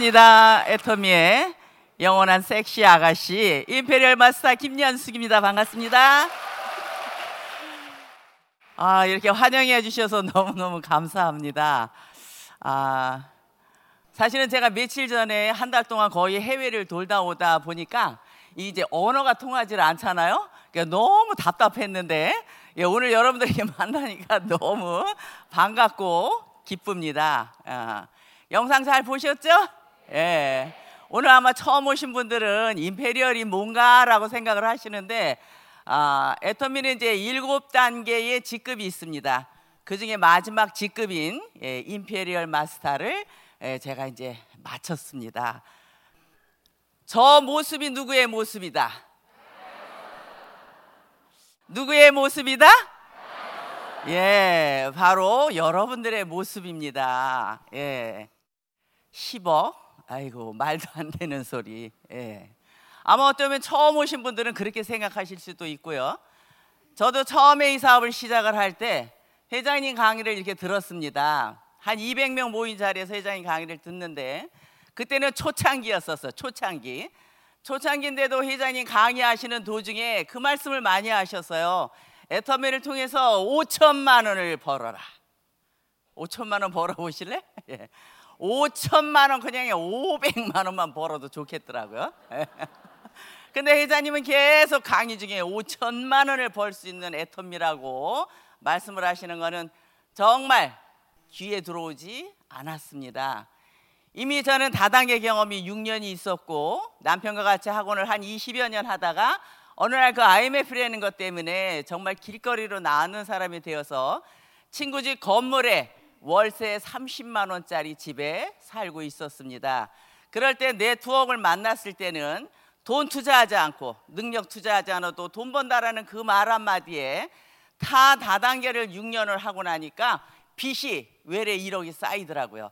반갑습니다. 애터미의 영원한 섹시 아가씨 임페리얼 마스터 김연숙입니다. 반갑습니다. 이렇게 환영해 주셔서 너무너무 감사합니다. 사실은 제가 며칠 전에 한 달 동안 거의 해외를 돌다 오다 보니까 이제 언어가 통하지 않잖아요. 그러니까 너무 답답했는데 오늘 여러분들에게 만나니까 너무 반갑고 기쁩니다. 영상 잘 보셨죠? 예. 오늘 아마 처음 오신 분들은 임페리얼이 뭔가라고 생각을 하시는데 애터미는 이제 7단계의 직급이 있습니다. 그 중에 마지막 직급인 임페리얼 마스터를 제가 이제 마쳤습니다. 저 모습이 누구의 모습이다? 누구의 모습이다? 예, 바로 여러분들의 모습입니다. 예. 10억? 아이고, 말도 안 되는 소리. 예. 아마 어쩌면 처음 오신 분들은 그렇게 생각하실 수도 있고요. 저도 처음에 이 사업을 시작을 할 때 회장님 강의를 이렇게 들었습니다. 한 200명 모인 자리에서 회장님 강의를 듣는데 그때는 초창기였었어요. 초창기인데도 회장님 강의하시는 도중에 그 말씀을 많이 하셨어요. 애터미를 통해서 5천만 원을 벌어라. 5천만 원 벌어보실래? 예. 5천만 원 그냥 500만 원만 벌어도 좋겠더라고요. 근데 회장님은 계속 강의 중에 5천만 원을 벌 수 있는 애터미라고 말씀을 하시는 거는 정말 귀에 들어오지 않았습니다. 이미 저는 다단계 경험이 6년이 있었고 남편과 같이 학원을 한 20여 년 하다가 어느 날 그 IMF라는 것 때문에 정말 길거리로 나오는 사람이 되어서 친구 집 건물에 월세 30만 원짜리 집에 살고 있었습니다. 그럴 때 네트워크를 만났을 때는 돈 투자하지 않고 능력 투자하지 않아도 돈 번다라는 그 말 한마디에 타 다단계를 6년을 하고 나니까 빚이 외래 1억이 쌓이더라고요.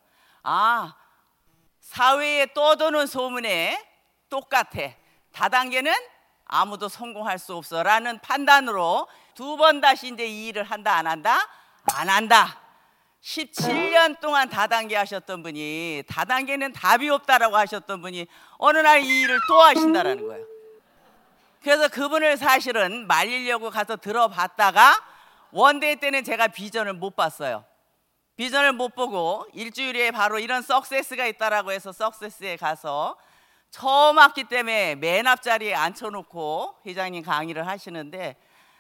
사회에 떠도는 소문에 똑같아. 다단계는 아무도 성공할 수 없어 라는 판단으로 두 번 다시 이제 이 일을 한다 안 한다? 안 한다. 17년 동안 다단계 하셨던 분이 다단계는 답이 없다라고 하셨던 분이 어느 날 이 일을 또 하신다라는 거예요. 그래서 그분을 사실은 말리려고 가서 들어봤다가 원데이 때는 제가 비전을 못 봤어요. 비전을 못 보고 일주일에 바로 이런 석세스가 있다라고 해서 석세스에 가서 처음 왔기 때문에 맨 앞자리에 앉혀놓고 회장님 강의를 하시는데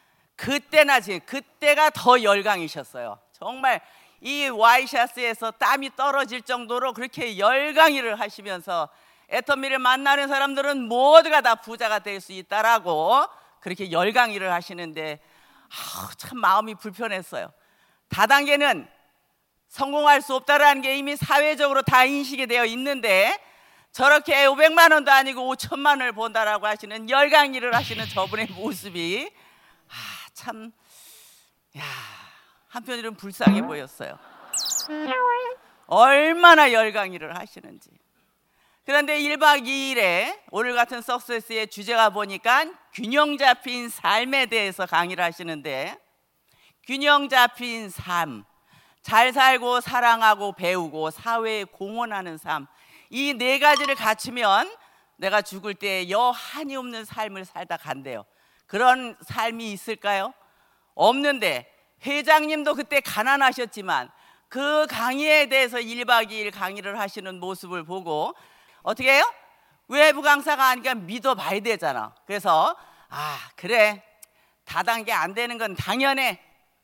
그때가 더 열강이셨어요. 정말 이 와이셔츠에서 땀이 떨어질 정도로 그렇게 열강의를 하시면서 애터미를 만나는 사람들은 모두가 다 부자가 될 수 있다라고 그렇게 열강의를 하시는데 참 마음이 불편했어요. 다단계는 성공할 수 없다라는 게 이미 사회적으로 다 인식이 되어 있는데 저렇게 500만 원도 아니고 5천만 원을 번다라고 하시는 열강의를 하시는 저분의 모습이 참 한편으로는 불쌍해 보였어요. 얼마나 열강의를 하시는지. 그런데 1박 2일에 오늘 같은 석세스의 주제가 보니까 균형 잡힌 삶에 대해서 강의를 하시는데 균형 잡힌 삶, 잘 살고 사랑하고 배우고 사회에 공헌하는 삶, 이 네 가지를 갖추면 내가 죽을 때 여한이 없는 삶을 살다 간대요. 그런 삶이 있을까요? 없는데 회장님도 그때 가난하셨지만 그 강의에 대해서 1박 2일 강의를 하시는 모습을 보고 어떻게 해요? 외부 강사가 아니까 믿어봐야 되잖아. 그래서 그래, 다단계 안 되는 건 당연해.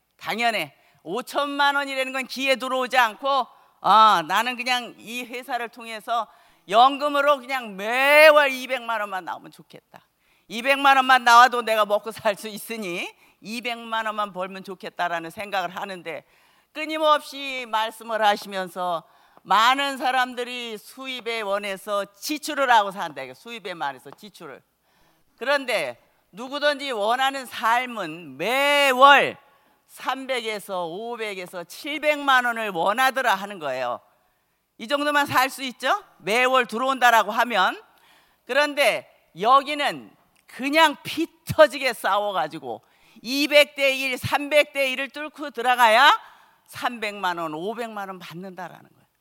5천만 원이라는 건 귀에 들어오지 않고 나는 그냥 이 회사를 통해서 연금으로 그냥 매월 200만 원만 나오면 좋겠다. 200만 원만 나와도 내가 먹고 살 수 있으니 200만 원만 벌면 좋겠다라는 생각을 하는데 끊임없이 말씀을 하시면서 많은 사람들이 수입에 원해서 지출을 하고 산다. 수입에 만해서 지출을. 그런데 누구든지 원하는 삶은 매월 300에서 500에서 700만 원을 원하더라 하는 거예요. 이 정도만 살 수 있죠? 매월 들어온다라고 하면. 그런데 여기는 그냥 피 터지게 싸워가지고 200대 1, 300대 1을 뚫고 들어가야 300만 원, 500만 원 받는다라는 거예요.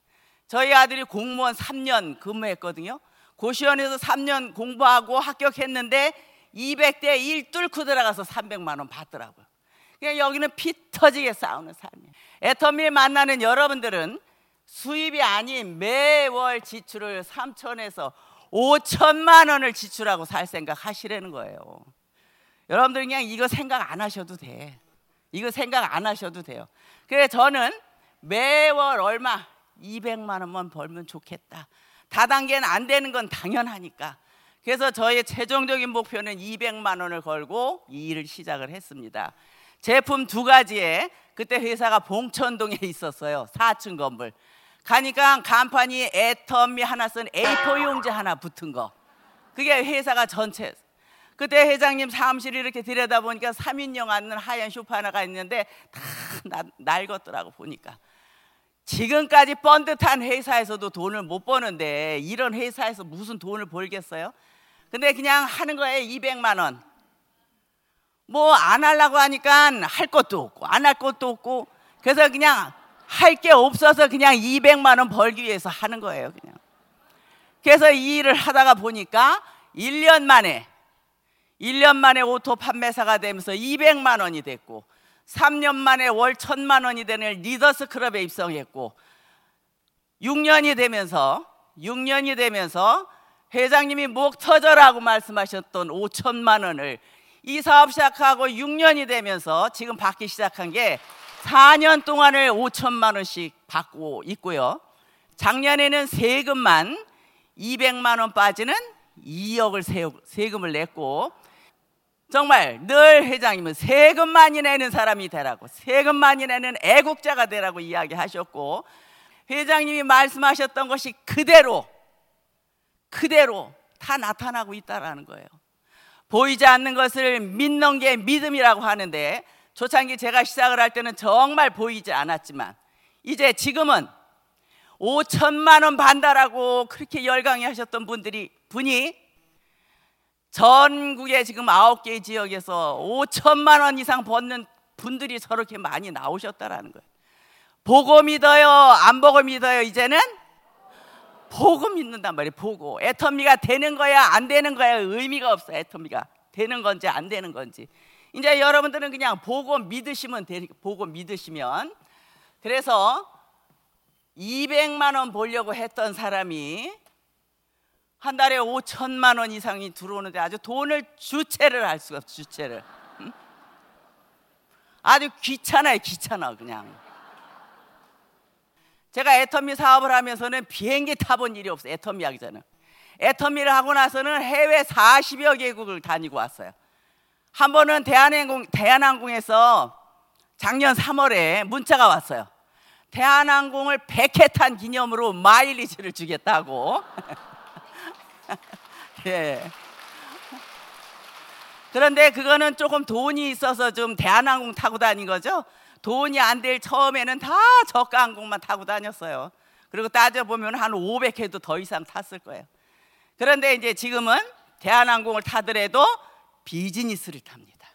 저희 아들이 공무원 3년 근무했거든요. 고시원에서 3년 공부하고 합격했는데 200대 1 뚫고 들어가서 300만 원 받더라고요. 그냥 여기는 피 터지게 싸우는 삶이에요. 애터미를 만나는 여러분들은 수입이 아닌 매월 지출을 3천에서 5천만 원을 지출하고 살 생각 하시라는 거예요. 여러분들 그냥 이거 생각 안 하셔도 돼. 이거 생각 안 하셔도 돼요. 그래서 저는 매월 얼마 200만 원만 벌면 좋겠다. 다단계는 안 되는 건 당연하니까. 그래서 저의 최종적인 목표는 200만 원을 걸고 이 일을 시작을 했습니다. 제품 2가지에 그때 회사가 봉천동에 있었어요. 4층 건물. 가니까 간판이 애터미 하나 쓴 A4 용지 하나 붙은 거. 그게 회사가 전체. 그때 회장님 사무실을 이렇게 들여다보니까 3인용 앉는 하얀 소파 하나가 있는데 다 낡았더라고 보니까. 지금까지 번듯한 회사에서도 돈을 못 버는데 이런 회사에서 무슨 돈을 벌겠어요? 근데 그냥 하는 거예요. 200만 원. 뭐 안 하려고 하니까 할 것도 없고 안 할 것도 없고 그래서 그냥 할 게 없어서 그냥 200만 원 벌기 위해서 하는 거예요. 그냥. 그래서 이 일을 하다가 보니까 1년 만에 오토 판매사가 되면서 200만 원이 됐고 3년 만에 월 1,000만 원이 되는 리더스 클럽에 입성했고 6년이 되면서 회장님이 목 터져라고 말씀하셨던 5천만 원을 이 사업 시작하고 6년이 되면서 지금 받기 시작한 게 4년 동안을 5천만 원씩 받고 있고요. 작년에는 세금만 200만 원 빠지는 2억을 세금을 냈고 정말 늘 회장님은 세금 많이 내는 사람이 되라고 세금 많이 내는 애국자가 되라고 이야기하셨고 회장님이 말씀하셨던 것이 그대로 다 나타나고 있다는 거예요. 보이지 않는 것을 믿는 게 믿음이라고 하는데 초창기 제가 시작을 할 때는 정말 보이지 않았지만 이제 지금은 5천만 원 반다라고 그렇게 열광해 하셨던 분이 전국에 지금 9개 지역에서 5천만 원 이상 버는 분들이 저렇게 많이 나오셨다라는 거예요. 보고 믿어요? 안 보고 믿어요? 이제는 보고 믿는단 말이에요. 보고. 애터미가 되는 거야 안 되는 거야 의미가 없어요. 애터미가 되는 건지 안 되는 건지. 이제 여러분들은 그냥 보고 믿으시면 그래서 200만 원 벌려고 했던 사람이 한 달에 5천만 원 이상이 들어오는데 아주 돈을 주체를 할 수가 없어. 주체를. 응? 아주 귀찮아 그냥. 제가 애터미 사업을 하면서는 비행기 타본 일이 없어요. 애터미 하기 전에. 애터미를 하고 나서는 해외 40여 개국을 다니고 왔어요. 한 번은 대한항공에서 작년 3월에 문자가 왔어요. 대한항공을 100회 탄 기념으로 마일리지를 주겠다고. 예. 그런데 그거는 조금 돈이 있어서 좀 대한항공 타고 다닌 거죠. 돈이 안 될 처음에는 다 저가 항공만 타고 다녔어요. 그리고 따져보면 한 500회도 더 이상 탔을 거예요. 그런데 이제 지금은 대한항공을 타더라도 비즈니스를 탑니다.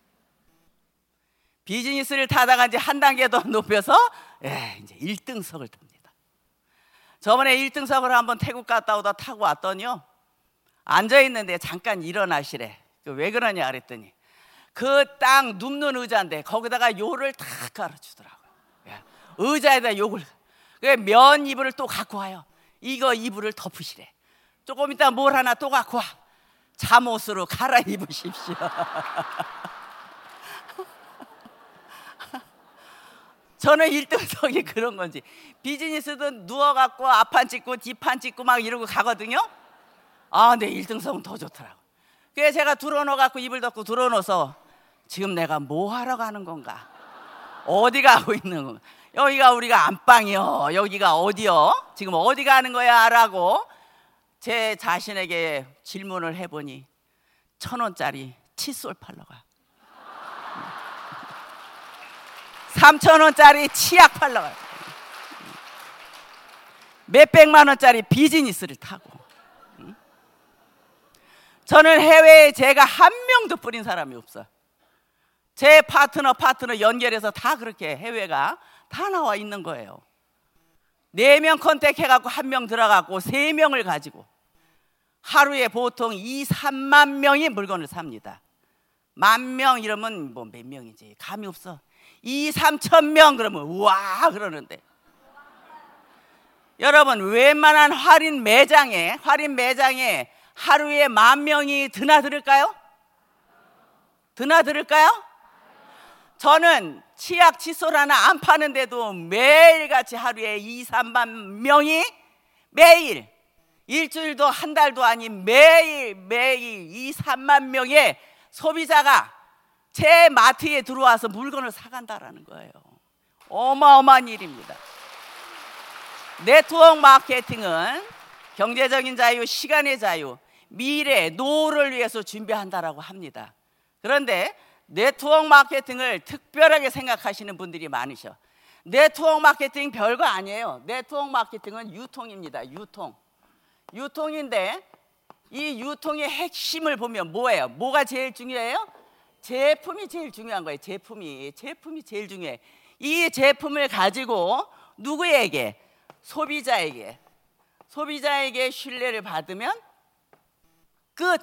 비즈니스를 타다가 이제 한 단계 더 높여서 이제 1등석을 탑니다. 저번에 1등석을 한번 태국 갔다 오다 타고 왔더니요. 앉아있는데 잠깐 일어나시래. 왜 그러냐 그랬더니 그 딱 눕는 의자인데 거기다가 요를 다 깔아주더라고요. 의자에다 요걸. 면 이불을 또 갖고 와요. 이거 이불을 덮으시래. 조금 이따 뭘 하나 또 갖고 와. 잠옷으로 갈아입으십시오. 저는 1등석이 그런 건지 비즈니스도 누워갖고 앞판 찍고 뒷판 찍고 막 이러고 가거든요. 근데 1등석은 더 좋더라고. 그래서 제가 들어놓아갖고 이불 덮고 들어놓아서 지금 내가 뭐 하러 가는 건가? 어디 가고 있는 건가? 여기가 우리가 안방이요. 여기가 어디요? 지금 어디 가는 거야? 라고 제 자신에게 질문을 해보니 1,000원짜리 칫솔 팔러 가. 3,000원짜리 치약 팔러 가. 몇백만 원짜리 비즈니스를 타고. 저는 해외에 제가 한 명도 뿌린 사람이 없어요. 제 파트너 연결해서 다 그렇게 해외가 다 나와 있는 거예요. 4명 컨택해갖고 1명 들어가고 3명을 가지고 하루에 보통 2, 3만 명이 물건을 삽니다. 10,000명 이러면 뭐 몇 명이지 감이 없어. 2, 3천 명 그러면 우와 그러는데, 여러분 웬만한 할인 매장에 하루에 10,000명이 드나들을까요? 드나들을까요? 저는 치약 칫솔 하나 안 파는데도 매일같이 하루에 2, 3만 명이 매일, 일주일도 한 달도 아닌 매일 2, 3만 명의 소비자가 제 마트에 들어와서 물건을 사간다라는 거예요. 어마어마한 일입니다. 네트워크 마케팅은 경제적인 자유, 시간의 자유, 미래, 노후를 위해서 준비한다라고 합니다. 그런데 네트워크 마케팅을 특별하게 생각하시는 분들이 많으셔. 네트워크 마케팅 별거 아니에요. 네트워크 마케팅은 유통입니다. 유통인데 이 유통의 핵심을 보면 뭐예요? 뭐가 제일 중요해요? 제품이 제일 중요한 거예요. 제품이 제일 중요해. 이 제품을 가지고 누구에게? 소비자에게 신뢰를 받으면 끝.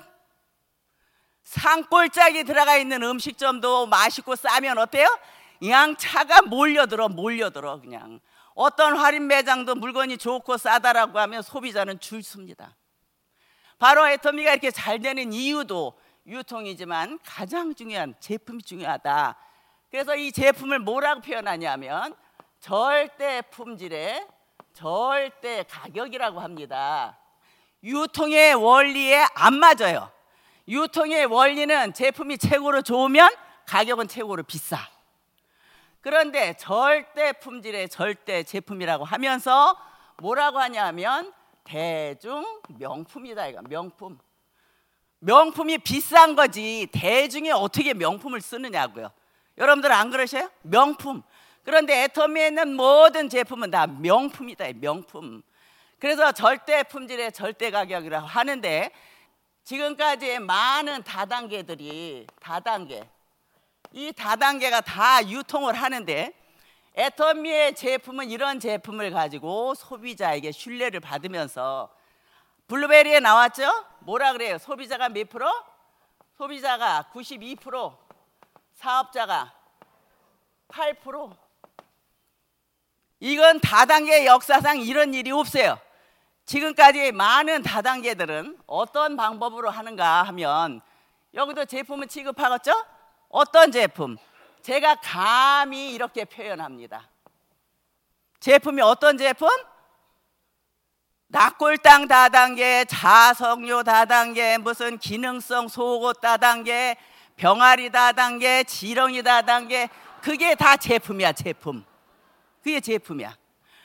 산골짜기 들어가 있는 음식점도 맛있고 싸면 어때요? 그냥 차가 몰려들어 그냥. 어떤 할인 매장도 물건이 좋고 싸다라고 하면 소비자는 줄 섭니다. 바로 애터미가 이렇게 잘 되는 이유도 유통이지만 가장 중요한 제품이 중요하다. 그래서 이 제품을 뭐라고 표현하냐면 절대 품질의 절대 가격이라고 합니다. 유통의 원리에 안 맞아요. 유통의 원리는 제품이 최고로 좋으면 가격은 최고로 비싸. 그런데 절대 품질의 절대 제품이라고 하면서 뭐라고 하냐면 대중 명품이다. 이거 명품이 비싼 거지 대중이 어떻게 명품을 쓰느냐고요. 여러분들 안 그러셔요? 명품. 그런데 애터미에 있는 모든 제품은 다 명품이다. 명품. 그래서 절대 품질의 절대 가격이라고 하는데, 지금까지 많은 다단계들이 이 다단계가 다 유통을 하는데, 애터미의 제품은 이런 제품을 가지고 소비자에게 신뢰를 받으면서, 블루베리에 나왔죠? 뭐라 그래요? 소비자가 몇 프로? 소비자가 92%, 사업자가 8%. 이건 다단계 역사상 이런 일이 없어요. 지금까지 많은 다단계들은 어떤 방법으로 하는가 하면, 여기도 제품을 취급하겠죠? 어떤 제품? 제가 감히 이렇게 표현합니다. 제품이 어떤 제품? 낙골당 다단계, 자석류 다단계, 무슨 기능성 속옷 다단계, 병아리 다단계, 지렁이 다단계, 그게 다 제품이야. 제품. 그게 제품이야.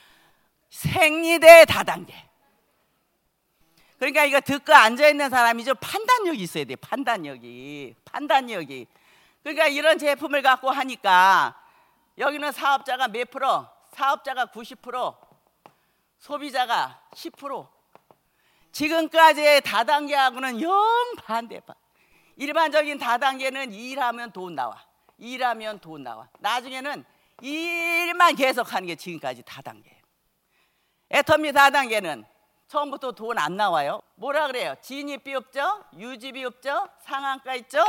생리대 다단계. 그러니까 이거 듣고 앉아있는 사람이 좀 판단력이 있어야 돼. 판단력이. 그러니까 이런 제품을 갖고 하니까 여기는 사업자가 몇 프로? 사업자가 90%, 소비자가 10%. 지금까지의 다단계하고는 영 반대. 일반적인 다단계는 일하면 돈 나와. 나중에는 일만 계속하는 게 지금까지 다단계예요. 애터미 다단계는 처음부터 돈 안 나와요. 뭐라 그래요? 진입비 없죠? 유지비 없죠? 상한가 있죠?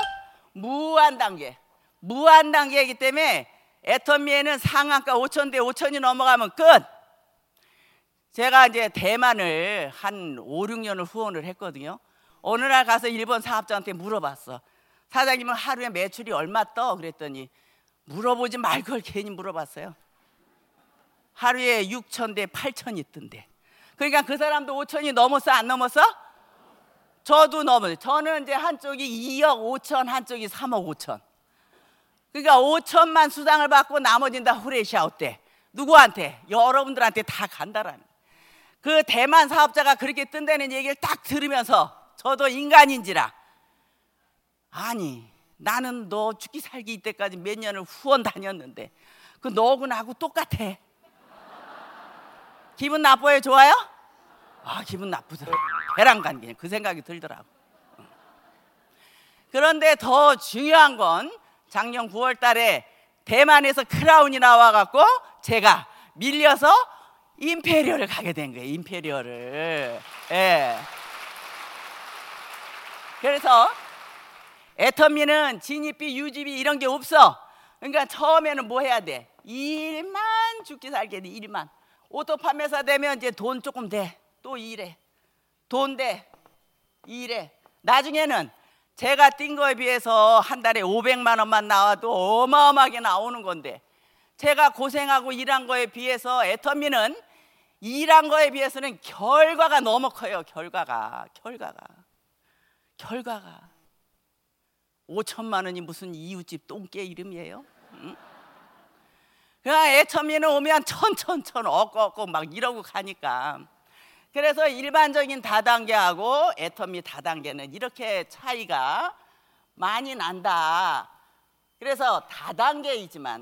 무한단계이기 때문에 애터미에는 상한가 5,000대 5,000이 넘어가면 끝. 제가 이제 대만을 한 5, 6년을 후원을 했거든요. 어느 날 가서 일본 사업자한테 물어봤어. 사장님은 하루에 매출이 얼마 떠? 그랬더니 물어보지 말고 그걸 괜히 물어봤어요. 하루에 6,000대 8,000이 뜬대. 그러니까 그 사람도 5,000이 넘었어? 안 넘었어? 저도 넘었어요. 저는 이제 한쪽이 2억 5천, 한쪽이 3억 5천. 그러니까 5천만 수당을 받고 나머지는 다 후레시아웃 돼. 누구한테? 여러분들한테 다 간다라는. 그 대만 사업자가 그렇게 뜬다는 얘기를 딱 들으면서 저도 인간인지라, 아니 나는 너 죽기 살기 이때까지 몇 년을 후원 다녔는데 그 너하고 나하고 똑같아. 기분 나빠요? 좋아요? 아, 기분 나쁘더라. 배랑 간 그냥 그 생각이 들더라고. 그런데 더 중요한 건 작년 9월 달에 대만에서 크라운이 나와갖고 제가 밀려서 임페리얼을 가게 된 거예요. 임페리얼을. 예. 그래서 애터미는 진입비, 유지비 이런 게 없어. 그러니까 처음에는 뭐 해야 돼? 일만 죽기 살게 돼. 일만. 오토 판매사 되면 이제 돈 조금 돼. 또 일해. 돈 돼. 일해. 나중에는 제가 뛴 거에 비해서 한 달에 500만 원만 나와도 어마어마하게 나오는 건데, 제가 고생하고 일한 거에 비해서 애터미는 일한 거에 비해서는 결과가 너무 커요. 결과가 5천만 원이 무슨 이웃집 똥개 이름이에요? 응? 그냥 애터미는 오면 천천천 얻고 막 이러고 가니까. 그래서 일반적인 다단계하고 애터미 다단계는 이렇게 차이가 많이 난다. 그래서 다단계이지만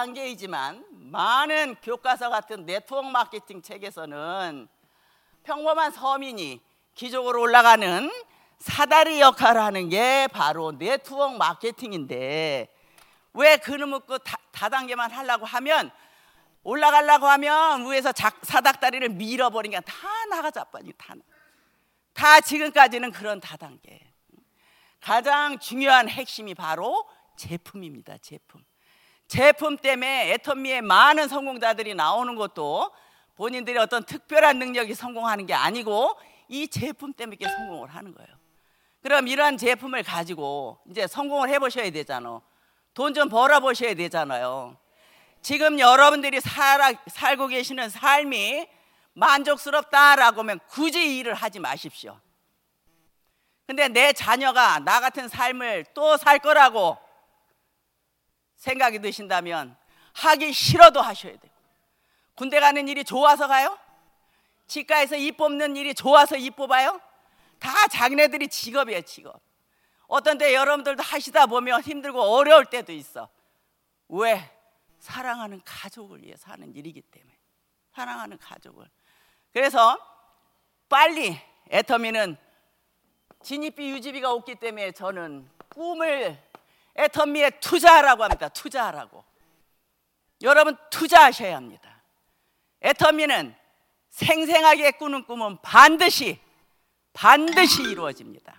많은 교과서 같은 네트워크 마케팅 책에서는 평범한 서민이 기적으로 올라가는 사다리 역할을 하는 게 바로 네트워크 마케팅인데, 왜 그놈의 그 다단계만 하려고 하면, 올라가려고 하면 위에서 사닥다리를 밀어버리니까 다 나가자빠니. 다 지금까지는 그런 다단계. 가장 중요한 핵심이 바로 제품입니다. 제품 때문에 애터미의 많은 성공자들이 나오는 것도 본인들이 어떤 특별한 능력이 성공하는 게 아니고 이 제품 때문에 이렇게 성공을 하는 거예요. 그럼 이러한 제품을 가지고 이제 성공을 해보셔야 되잖아요. 돈 좀 벌어보셔야 되잖아요. 지금 여러분들이 살고 계시는 삶이 만족스럽다라고 하면 굳이 일을 하지 마십시오. 근데 내 자녀가 나 같은 삶을 또 살 거라고 생각이 드신다면 하기 싫어도 하셔야 돼요. 군대 가는 일이 좋아서 가요? 치과에서 입 뽑는 일이 좋아서 입 뽑아요? 다 자기네들이 직업이에요, 직업. 어떤 때 여러분들도 하시다 보면 힘들고 어려울 때도 있어. 왜? 사랑하는 가족을 위해서 하는 일이기 때문에. 사랑하는 가족을. 그래서 빨리 애터미는 진입비, 유지비가 없기 때문에 저는 꿈을 애터미에 투자하라고 합니다. 투자하라고. 여러분 투자하셔야 합니다. 애터미는 생생하게 꾸는 꿈은 반드시 이루어집니다.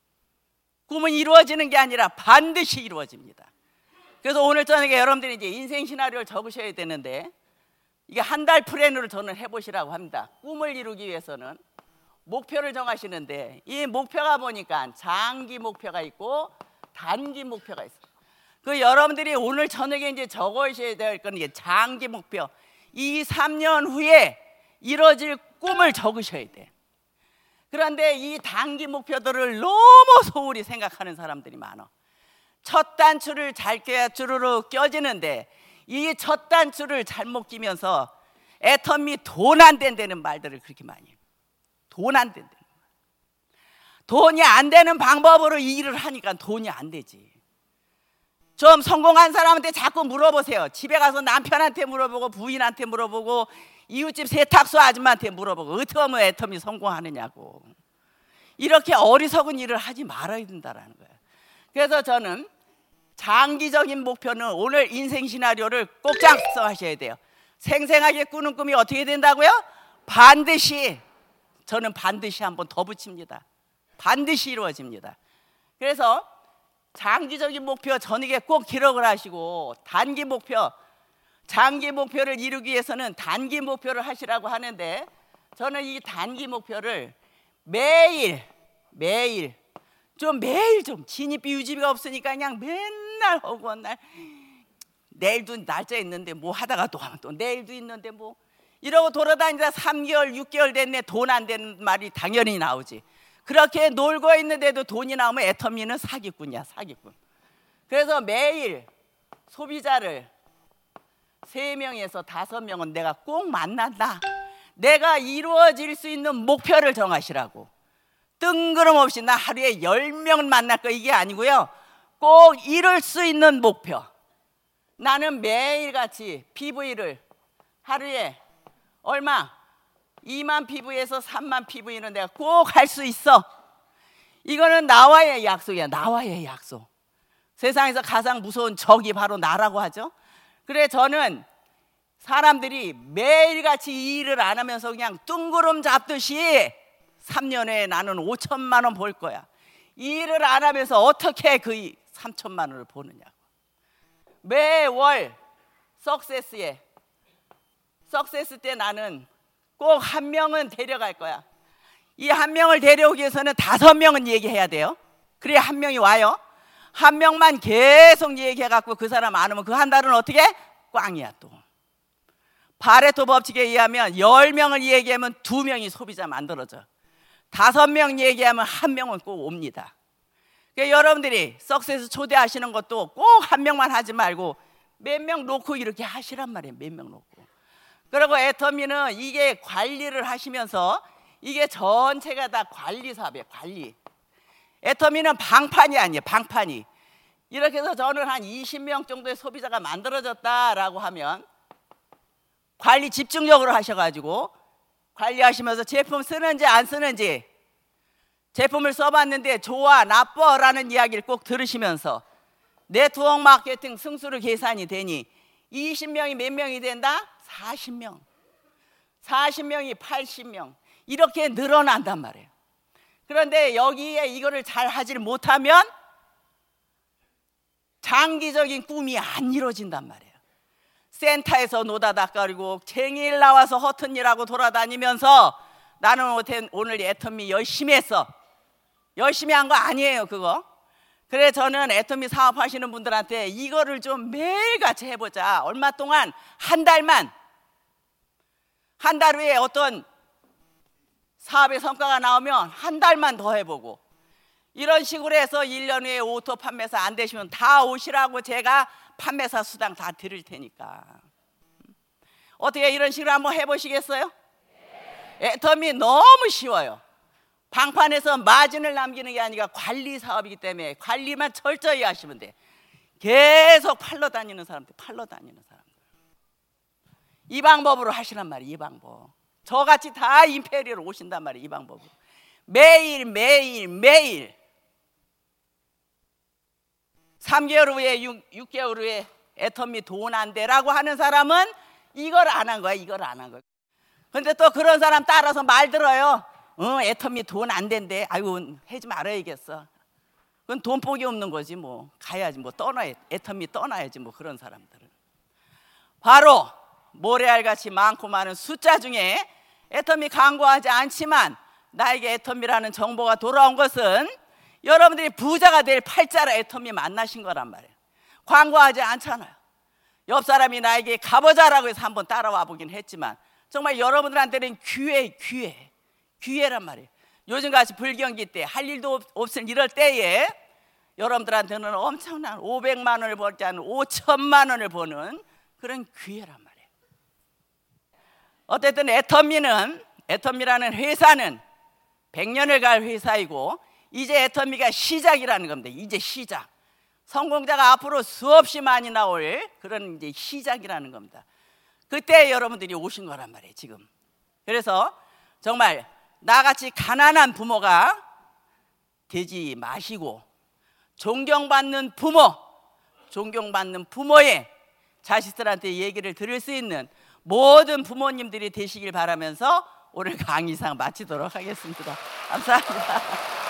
꿈은 이루어지는 게 아니라 반드시 이루어집니다. 그래서 오늘 저녁에 여러분들이 이제 인생 시나리오를 적으셔야 되는데, 이게 한 달 플랜으로 저는 해보시라고 합니다. 꿈을 이루기 위해서는 목표를 정하시는데, 이 목표가 보니까 장기 목표가 있고 단기 목표가 있어요. 그 여러분들이 오늘 저녁에 이제 적으셔야 될 건 이게 장기 목표. 2, 3년 후에 이루어질 꿈을 적으셔야 돼. 그런데 이 단기 목표들을 너무 소홀히 생각하는 사람들이 많아. 첫 단추를 잘 껴야 주르륵 껴지는데, 이 첫 단추를 잘못 끼면서 애터미 돈 안 된다는 말들을 그렇게 많이 해요. 돈 안 된다는 말. 돈이 안 되는 방법으로 일을 하니까 돈이 안 되지. 좀 성공한 사람한테 자꾸 물어보세요. 집에 가서 남편한테 물어보고 부인한테 물어보고 이웃집 세탁소 아줌마한테 물어보고 어떻게 하면 애터미 성공하느냐고. 이렇게 어리석은 일을 하지 말아야 된다는 거예요. 그래서 저는 장기적인 목표는 오늘 인생 시나리오를 꼭 작성하셔야 돼요. 생생하게 꾸는 꿈이 어떻게 된다고요? 저는 반드시 한번 더 붙입니다. 반드시 이루어집니다. 그래서 장기적인 목표 저녁에 꼭 기록을 하시고, 단기 목표, 장기 목표를 이루기 위해서는 단기 목표를 하시라고 하는데, 저는 이 단기 목표를 매일 좀 진입비 유지비가 없으니까 그냥 맨날 하고, 내일도 날짜 있는데 뭐 하다가 또 내일도 있는데 뭐 이러고 돌아다니다 3개월 6개월 됐네. 돈 안 되는 말이 당연히 나오지. 그렇게 놀고 있는데도 돈이 나오면 애터미는 사기꾼이야, 사기꾼. 그래서 매일 소비자를 3명에서 5명은 내가 꼭 만난다. 내가 이루어질 수 있는 목표를 정하시라고. 뜬금없이 나 하루에 10명을 만날 거 이게 아니고요. 꼭 이룰 수 있는 목표. 나는 매일같이 PV를 하루에 얼마? 2만 PV에서 3만 PV는 내가 꼭 할 수 있어. 이거는 나와의 약속이야. 나와의 약속. 세상에서 가장 무서운 적이 바로 나라고 하죠. 그래 저는 사람들이 매일같이 이 일을 안 하면서 그냥 뜬구름 잡듯이 3년 후에 나는 5천만 원 벌 거야. 이 일을 안 하면서 어떻게 그 3천만 원을 버느냐고. 매월 석세스 때 나는 꼭 한 명은 데려갈 거야. 이 한 명을 데려오기 위해서는 5명은 얘기해야 돼요. 그래야 한 명이 와요. 한 명만 계속 얘기해갖고 그 사람 안 오면 그 한 달은 어떻게? 꽝이야 또. 파레토 법칙에 의하면 10명을 얘기하면 2명이 소비자 만들어져. 5명 얘기하면 1명은 꼭 옵니다. 그러니까 여러분들이 석세스 초대하시는 것도 꼭 한 명만 하지 말고 몇 명 놓고 이렇게 하시란 말이에요. 몇 명 놓고. 그리고 애터미는 이게 관리를 하시면서 이게 전체가 다 관리 사업이에요. 관리. 애터미는 방판이 아니에요. 방판이. 이렇게 해서 저는 한 20명 정도의 소비자가 만들어졌다라고 하면 관리 집중적으로 하셔가지고 관리하시면서 제품 쓰는지 안 쓰는지, 제품을 써봤는데 좋아 나빠라는 이야기를 꼭 들으시면서 네트워크 마케팅 승수로 계산이 되니 20명이 몇 명이 된다? 40명. 40명이 80명. 이렇게 늘어난단 말이에요. 그런데 여기에 이거를 잘 하질 못하면 장기적인 꿈이 안 이루어진단 말이에요. 센터에서 노다 닦아리고 쟁일 나와서 허튼 일하고 돌아다니면서 나는 오늘 애터미 열심히 했어. 열심히 한 거 아니에요 그거. 그래 저는 애터미 사업하시는 분들한테 이거를 좀 매일같이 해보자. 얼마 동안 한 달만, 한 달 후에 어떤 사업의 성과가 나오면 한 달만 더 해보고 이런 식으로 해서 1년 후에 오토 판매사 안 되시면 다 오시라고 제가 판매사 수당 다 드릴 테니까. 어떻게 이런 식으로 한번 해보시겠어요? 애터미 너무 쉬워요. 방판에서 마진을 남기는 게 아니라 관리 사업이기 때문에 관리만 철저히 하시면 돼. 계속 팔러 다니는 사람들, 이 방법으로 하시란 말이에요. 이 방법. 저같이 다 임페리얼 오신단 말이에요. 이 방법으로. 매일 3개월 후에 6개월 후에 애터미 돈 안 돼라고 하는 사람은 이걸 안 한 거야. 이걸 안 한 거야. 근데 또 그런 사람 따라서 말 들어요. 애터미 돈 안 된대. 아이고 하지 말아야겠어. 그건 돈복이 없는 거지 뭐. 가야지 뭐 떠나야, 애터미 떠나야지 뭐. 그런 사람들은 바로 모래알같이 많고 많은 숫자 중에 애터미 광고하지 않지만 나에게 애터미라는 정보가 돌아온 것은 여러분들이 부자가 될 팔자라 애터미 만나신 거란 말이에요. 광고하지 않잖아요. 옆 사람이 나에게 가보자라고 해서 한번 따라와 보긴 했지만 정말 여러분들한테는 기회란 말이에요. 요즘같이 불경기 때 할 일도 없을 이럴 때에 여러분들한테는 엄청난 500만 원을 벌지 않은 5천만 원을 버는 그런 기회란 말이에요. 어쨌든 애터미라는 회사는 100년을 갈 회사이고 이제 애터미가 시작이라는 겁니다. 이제 시작. 성공자가 앞으로 수없이 많이 나올 그런 이제 시작이라는 겁니다. 그때 여러분들이 오신 거란 말이에요 지금. 그래서 정말 나같이 가난한 부모가 되지 마시고 존경받는 부모의 자식들한테 얘기를 들을 수 있는 모든 부모님들이 되시길 바라면서 오늘 강의상 마치도록 하겠습니다. 감사합니다.